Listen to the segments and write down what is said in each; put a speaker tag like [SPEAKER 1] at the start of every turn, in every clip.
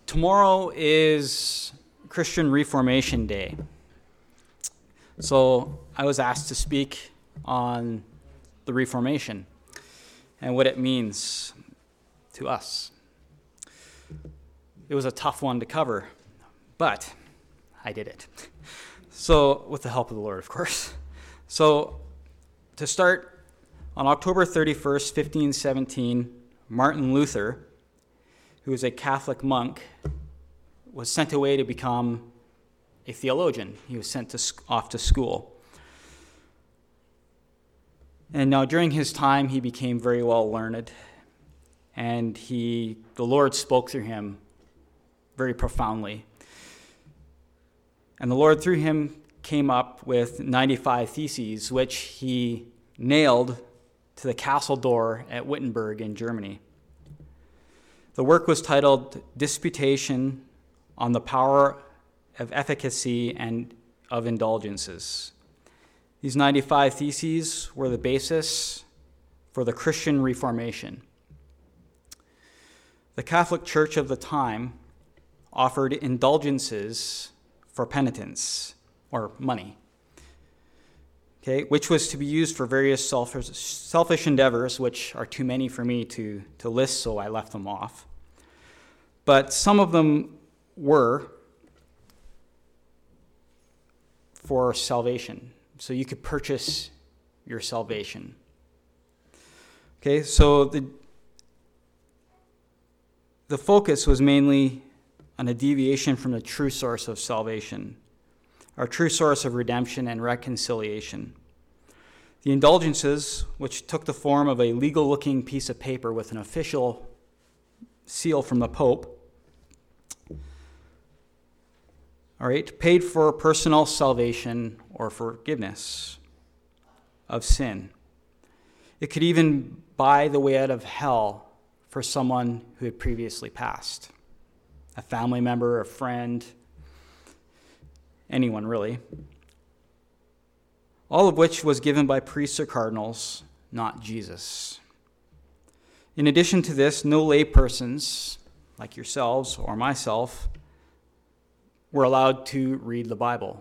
[SPEAKER 1] Tomorrow is Christian Reformation Day. So I was asked to speak on the Reformation and what it means to us. It was a tough one to cover, but I did it. So, with the help of the Lord, of course. So, to start, on October 31st, 1517, Martin Luther, who was a Catholic monk, was sent away to become a theologian. He was sent off to school. And now during his time, he became very well learned, and the Lord spoke through him very profoundly. And the Lord through him came up with 95 theses, which he nailed to the castle door at Wittenberg in Germany. The work was titled Disputation on the Power of Efficacy and of Indulgences. These 95 theses were the basis for the Christian Reformation. The Catholic Church of the time offered indulgences for penitence, or money, which was to be used for various selfish endeavors, which are too many for me to list, so I left them off. But some of them were for salvation. So you could purchase your salvation. So the focus was mainly on a deviation from the true source of salvation, our true source of redemption and reconciliation. The indulgences, which took the form of a legal-looking piece of paper with an official seal from the Pope, paid for personal salvation or forgiveness of sin. It could even buy the way out of hell for someone who had previously passed. A family member, a friend, anyone really. All of which was given by priests or cardinals, not Jesus. In addition to this, no lay persons, like yourselves or myself, were allowed to read the Bible.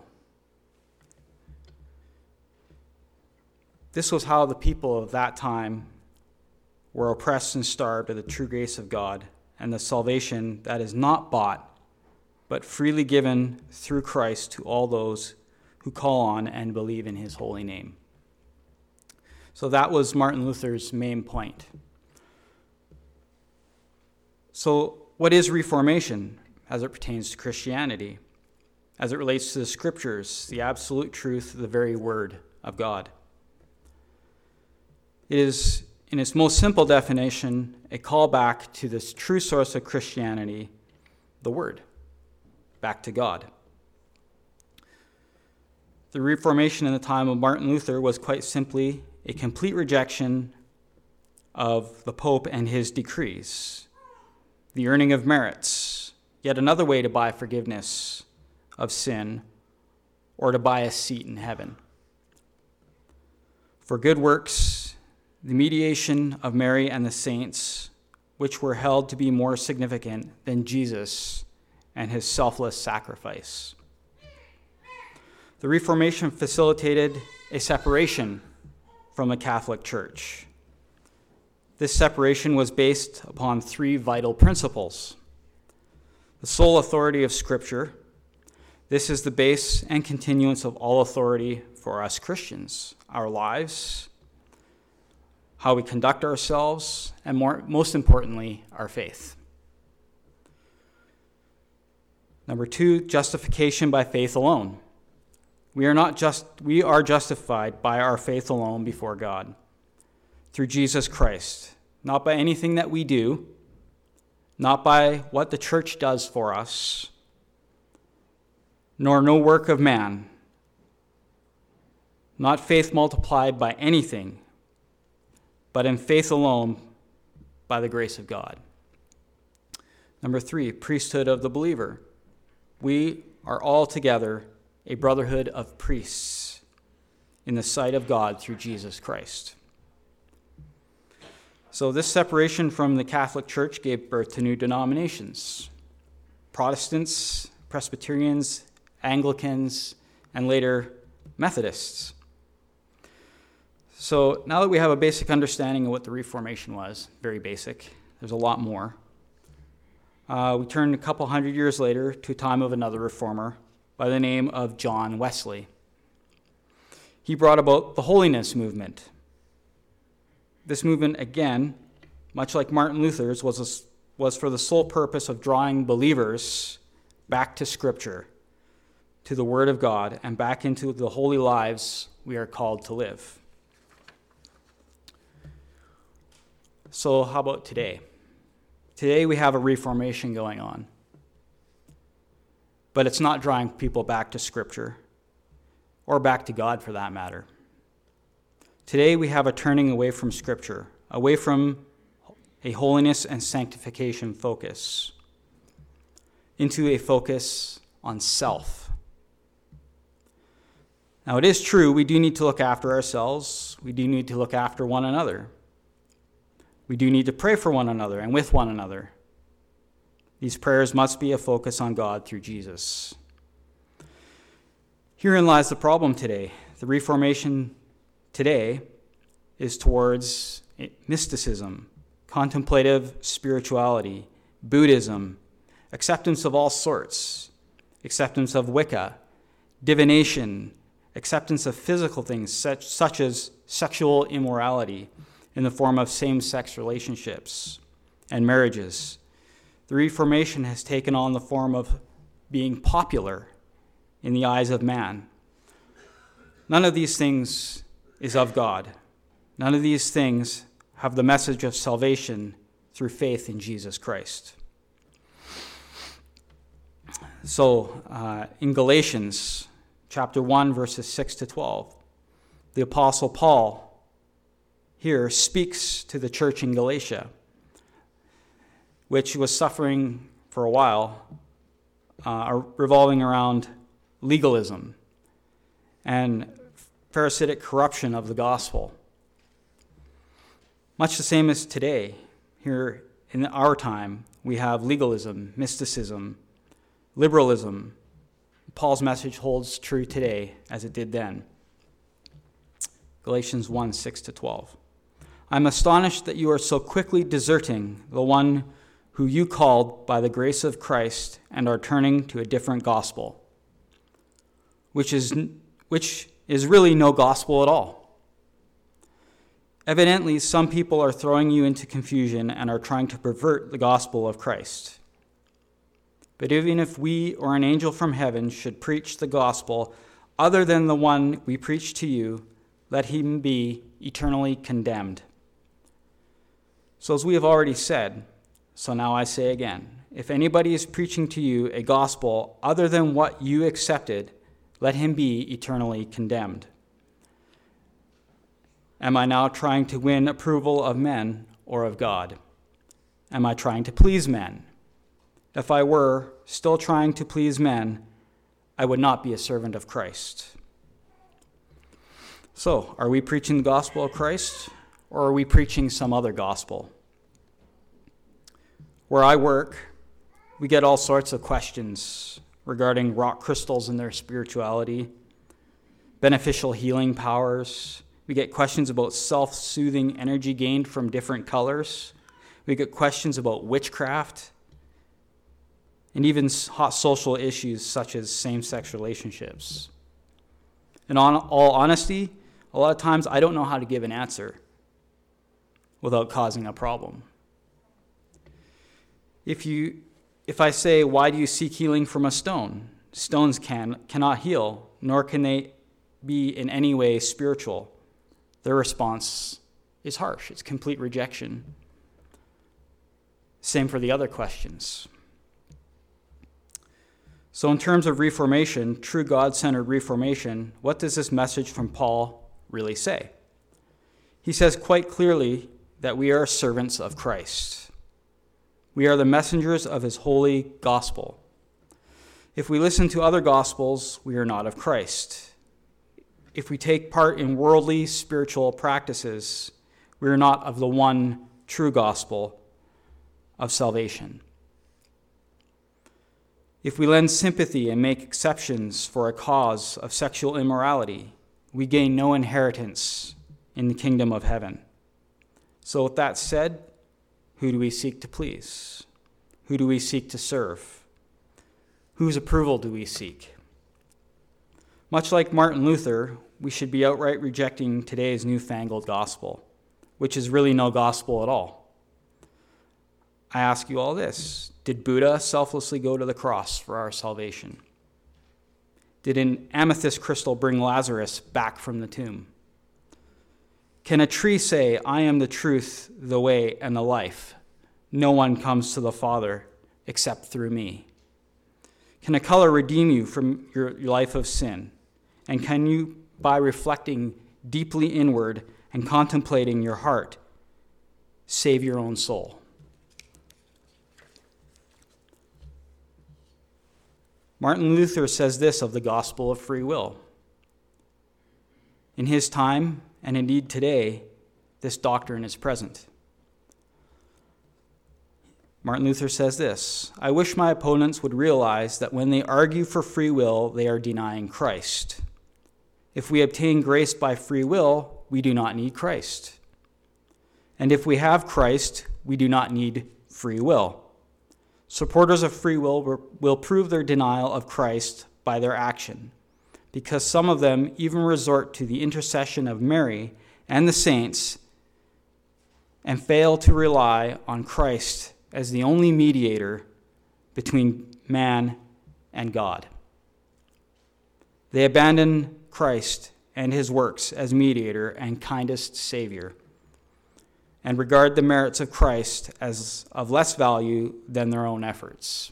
[SPEAKER 1] This was how the people of that time were oppressed and starved of the true grace of God and the salvation that is not bought, but freely given through Christ to all those who call on and believe in his holy name. So that was Martin Luther's main point. So what is Reformation as it pertains to Christianity, as it relates to the Scriptures, the absolute truth, the very Word of God? It is, in its most simple definition, a callback to this true source of Christianity, the Word, back to God. The Reformation in the time of Martin Luther was quite simply a complete rejection of the Pope and his decrees, the earning of merits, yet another way to buy forgiveness of sin or to buy a seat in heaven. For good works, the mediation of Mary and the saints, which were held to be more significant than Jesus and his selfless sacrifice. The Reformation facilitated a separation from the Catholic Church. This separation was based upon three vital principles. The sole authority of Scripture. This is the base and continuance of all authority for us Christians, our lives, how we conduct ourselves, and most importantly, our faith. Number two, justification by faith alone. We are justified by our faith alone before God, through Jesus Christ, not by anything that we do, not by what the church does for us, nor no work of man, not faith multiplied by anything, but in faith alone by the grace of God. Number three, priesthood of the believer. We are all together a brotherhood of priests in the sight of God through Jesus Christ. So this separation from the Catholic Church gave birth to new denominations. Protestants, Presbyterians, Anglicans, and later Methodists. So now that we have a basic understanding of what the Reformation was, very basic, there's a lot more. We turn a couple hundred years later to a time of another reformer by the name of John Wesley. He brought about the holiness movement. This movement, again, much like Martin Luther's, was for the sole purpose of drawing believers back to Scripture, to the Word of God, and back into the holy lives we are called to live. So how about today? Today we have a reformation going on. But it's not drawing people back to Scripture, or back to God for that matter. Today we have a turning away from Scripture, away from a holiness and sanctification focus, into a focus on self. Now it is true, we do need to look after ourselves. We do need to look after one another. We do need to pray for one another and with one another. These prayers must be a focus on God through Jesus. Herein lies the problem today. The Reformation today is towards mysticism, contemplative spirituality, Buddhism, acceptance of all sorts, acceptance of Wicca, divination, acceptance of physical things such as sexual immorality in the form of same-sex relationships and marriages. The Reformation has taken on the form of being popular in the eyes of man. None of these things is of God. None of these things have the message of salvation through faith in Jesus Christ. So, in Galatians chapter 1, verses 6 to 12, the Apostle Paul here speaks to the church in Galatia, which was suffering for a while, revolving around legalism and parasitic corruption of the gospel. Much the same as today. Here in our time, we have legalism, mysticism, liberalism. Paul's message holds true today as it did then. Galatians 1, 6 to 12. I'm astonished that you are so quickly deserting the one who you called by the grace of Christ and are turning to a different gospel, which is really no gospel at all. Evidently, some people are throwing you into confusion and are trying to pervert the gospel of Christ. But even if we or an angel from heaven should preach the gospel other than the one we preach to you, let him be eternally condemned. So as we have already said, so now I say again, if anybody is preaching to you a gospel other than what you accepted, let him be eternally condemned. Am I now trying to win approval of men or of God? Am I trying to please men? If I were still trying to please men, I would not be a servant of Christ. So, are we preaching the gospel of Christ, or are we preaching some other gospel? Where I work, we get all sorts of questions regarding rock crystals and their spirituality, beneficial healing powers. We get questions about self-soothing energy gained from different colors. We get questions about witchcraft, and even hot social issues such as same-sex relationships. In all honesty, a lot of times I don't know how to give an answer without causing a problem. If I say, why do you seek healing from a stone? Stones cannot heal, nor can they be in any way spiritual. Their response is harsh. It's complete rejection. Same for the other questions. So in terms of reformation, true God-centered reformation, what does this message from Paul really say? He says quite clearly that we are servants of Christ. We are the messengers of his holy gospel. If we listen to other gospels, we are not of Christ. If we take part in worldly spiritual practices, we are not of the one true gospel of salvation. If we lend sympathy and make exceptions for a cause of sexual immorality, we gain no inheritance in the kingdom of heaven. So with that said, who do we seek to please? Who do we seek to serve? Whose approval do we seek? Much like Martin Luther, we should be outright rejecting today's newfangled gospel, which is really no gospel at all. I ask you all this. Did Buddha selflessly go to the cross for our salvation? Did an amethyst crystal bring Lazarus back from the tomb? Can a tree say, I am the truth, the way, and the life? No one comes to the Father except through me. Can a color redeem you from your life of sin? And can you, by reflecting deeply inward and contemplating your heart, save your own soul? Martin Luther says this of the gospel of free will. In his time, and indeed today, this doctrine is present. Martin Luther says this, I wish my opponents would realize that when they argue for free will, they are denying Christ. If we obtain grace by free will, we do not need Christ. And if we have Christ, we do not need free will. Supporters of free will prove their denial of Christ by their action, because some of them even resort to the intercession of Mary and the saints and fail to rely on Christ as the only mediator between man and God. They abandon Christ and his works as mediator and kindest Savior, and regard the merits of Christ as of less value than their own efforts.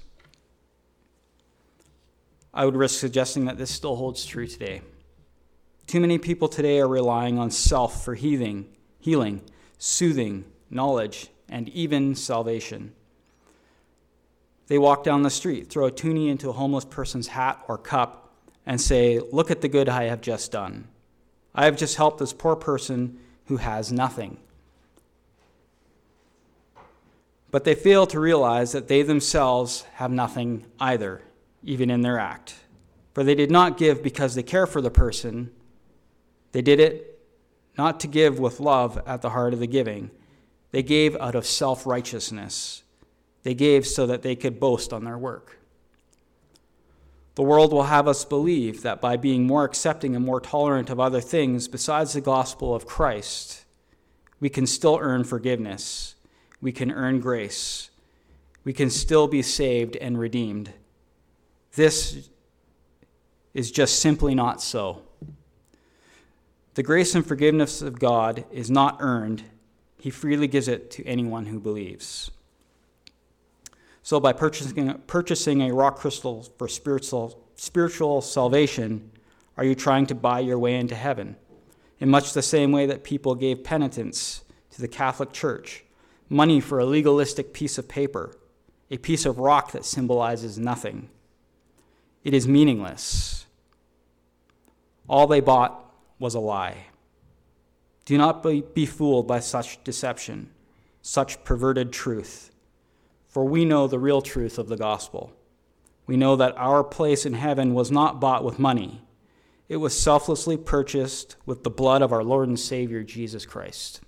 [SPEAKER 1] I would risk suggesting that this still holds true today. Too many people today are relying on self for healing, soothing, knowledge, and even salvation. They walk down the street, throw a toonie into a homeless person's hat or cup, and say, look at the good I have just done. I have just helped this poor person who has nothing. But they fail to realize that they themselves have nothing either, even in their act. For they did not give because they care for the person. They did it not to give with love at the heart of the giving. They gave out of self-righteousness. They gave so that they could boast on their work. The world will have us believe that by being more accepting and more tolerant of other things besides the gospel of Christ, we can still earn forgiveness. We can earn grace. We can still be saved and redeemed. This is just simply not so. The grace and forgiveness of God is not earned. He freely gives it to anyone who believes. So by purchasing a rock crystal for spiritual salvation, are you trying to buy your way into heaven? In much the same way that people gave penitence to the Catholic Church, money for a legalistic piece of paper, a piece of rock that symbolizes nothing. It is meaningless. All they bought was a lie. Do not be fooled by such deception, such perverted truth. For we know the real truth of the gospel. We know that our place in heaven was not bought with money. It was selflessly purchased with the blood of our Lord and Savior, Jesus Christ.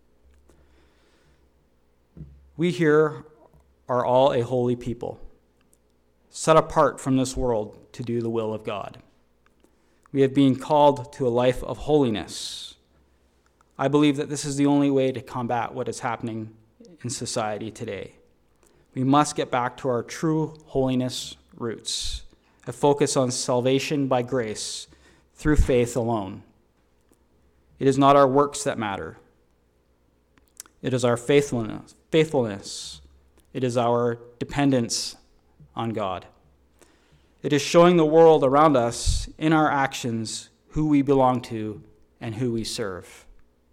[SPEAKER 1] We here are all a holy people, set apart from this world to do the will of God. We have been called to a life of holiness. I believe that this is the only way to combat what is happening in society today. We must get back to our true holiness roots, a focus on salvation by grace through faith alone. It is not our works that matter. It is our faithfulness. It is our dependence on God. It is showing the world around us in our actions who we belong to and who we serve.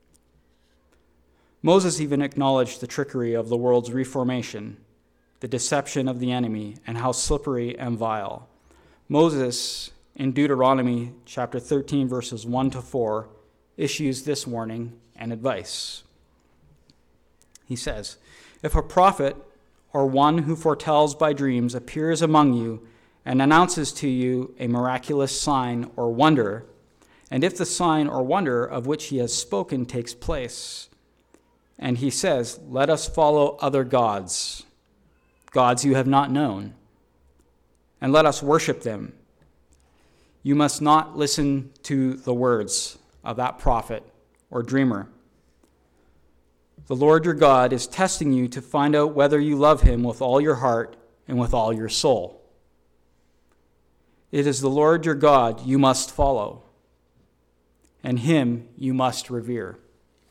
[SPEAKER 1] Moses even acknowledged the trickery of the world's reformation, the deception of the enemy, and how slippery and vile. Moses, in Deuteronomy chapter 13, verses 1 to 4, issues this warning and advice. He says, if a prophet or one who foretells by dreams appears among you and announces to you a miraculous sign or wonder, and if the sign or wonder of which he has spoken takes place, and he says, "Let us follow other gods, gods you have not known, and let us worship them," you must not listen to the words of that prophet or dreamer. The Lord your God is testing you to find out whether you love him with all your heart and with all your soul. It is the Lord your God you must follow, and him you must revere.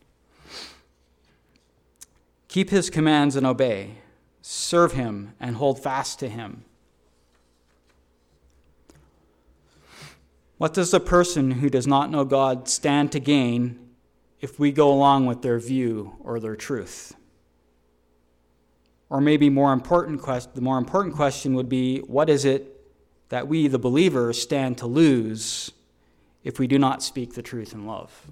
[SPEAKER 1] Keep his commands and obey. Serve him and hold fast to him. What does the person who does not know God stand to gain if we go along with their view or their truth? Or maybe the more important question would be, what is it that we, the believers, stand to lose if we do not speak the truth in love?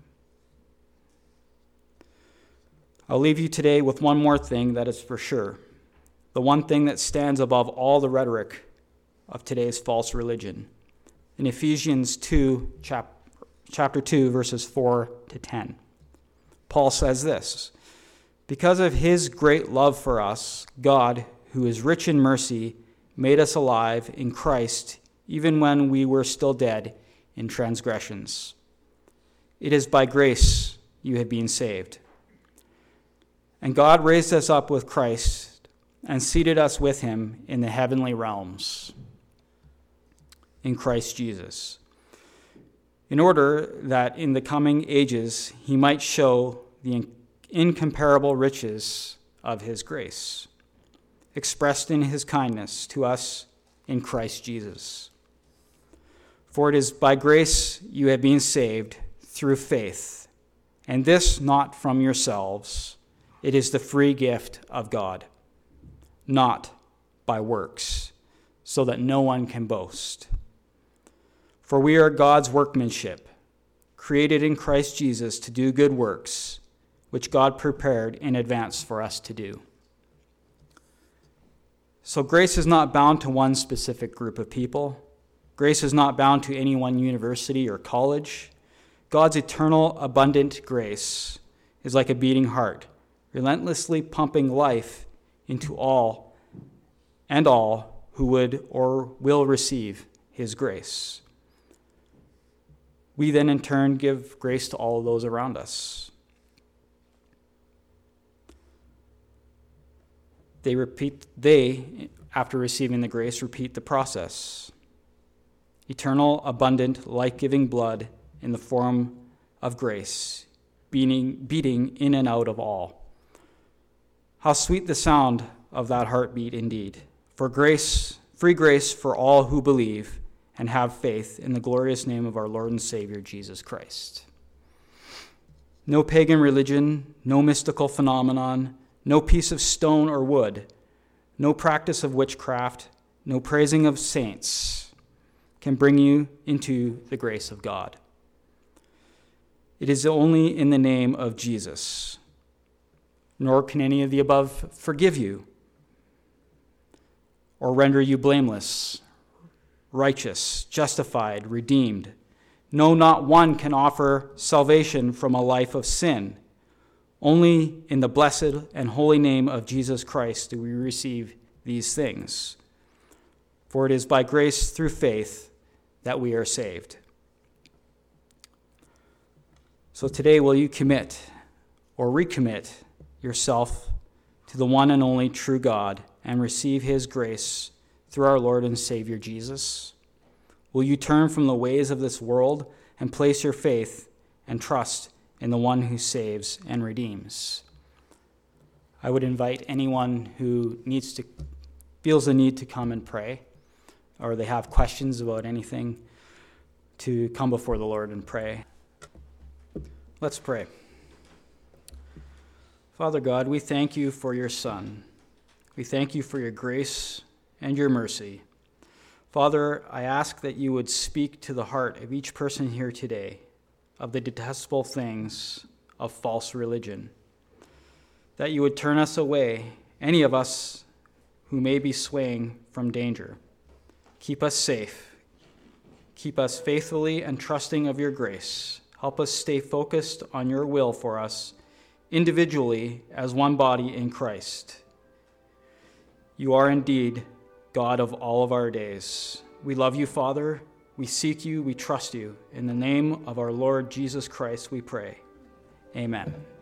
[SPEAKER 1] I'll leave you today with one more thing that is for sure, the one thing that stands above all the rhetoric of today's false religion. In Ephesians 2, chapter 2, verses 4 to 10, Paul says this: "Because of his great love for us, God, who is rich in mercy, made us alive in Christ even when we were still dead in transgressions. It is by grace you have been saved. And God raised us up with Christ and seated us with him in the heavenly realms in Christ Jesus, in order that in the coming ages he might show the incomparable riches of his grace, expressed in his kindness to us in Christ Jesus. For it is by grace you have been saved through faith, and this not from yourselves. It is the free gift of God, not by works, so that no one can boast. For we are God's workmanship, created in Christ Jesus to do good works, which God prepared in advance for us to do." So grace is not bound to one specific group of people. Grace is not bound to any one university or college. God's eternal, abundant grace is like a beating heart, relentlessly pumping life into all who would or will receive his grace. We then in turn give grace to all of those around us. They, after receiving the grace, repeat the process. Eternal, abundant, life-giving blood in the form of grace, beating in and out of all. How sweet the sound of that heartbeat indeed. For grace, free grace for all who believe and have faith in the glorious name of our Lord and Savior, Jesus Christ. No pagan religion, no mystical phenomenon, no piece of stone or wood, no practice of witchcraft, no praising of saints can bring you into the grace of God. It is only in the name of Jesus. Nor can any of the above forgive you or render you blameless, righteous, justified, redeemed. No, not one can offer salvation from a life of sin. Only in the blessed and holy name of Jesus Christ do we receive these things. For it is by grace through faith that we are saved. So today, will you commit or recommit yourself to the one and only true God and receive his grace through our Lord and Savior Jesus? Will you turn from the ways of this world and place your faith and trust in the one who saves and redeems? I would invite anyone who feels the need to come and pray, or they have questions about anything, to come before the Lord and pray. Let's pray. Father God, we thank you for your Son. We thank you for your grace and your mercy. Father, I ask that you would speak to the heart of each person here today of the detestable things of false religion, that you would turn us away, any of us who may be swaying from danger. Keep us safe. Keep us faithfully and trusting of your grace. Help us stay focused on your will for us, individually as one body in Christ. You are indeed God of all of our days. We love you, Father. We seek you. We trust you. In the name of our Lord Jesus Christ, we pray. Amen.